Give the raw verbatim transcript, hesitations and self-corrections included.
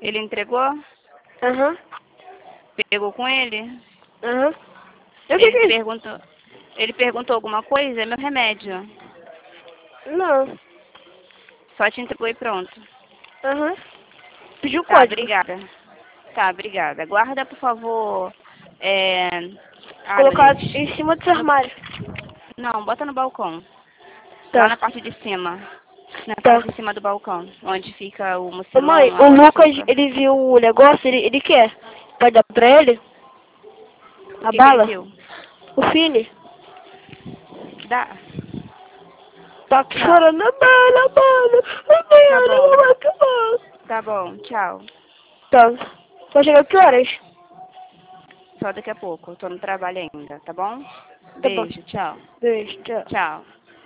Ele entregou? Aham. Pegou com ele? Aham. Eu Ele fiquei. perguntou, ele perguntou alguma coisa? É meu remédio. Não. Só te entregou e pronto. Aham. Pediu o Tá, código. obrigada. Tá, obrigada. Guarda, por favor, é... Colocar Árvores. em cima do seu armário. Não, bota no balcão. Lá na Tá. parte de cima. Na Tá. parte de cima do balcão. Onde fica o Ô mãe, mucilão, o água de Lucas, açúcar. ele viu o negócio, ele, ele quer. Pode dar pra ele? O A que que ele bala? viu? O Fini? Dá. Tá Tchau. chorando a bala, mano. A Tá Baiana não bom. vai acabar. Tá bom, tchau. Tá. Vai chegar que horas? Só daqui a pouco. Eu tô no trabalho ainda, tá bom? Tá bom. Beijo, tchau. Beijo, tchau. Tchau.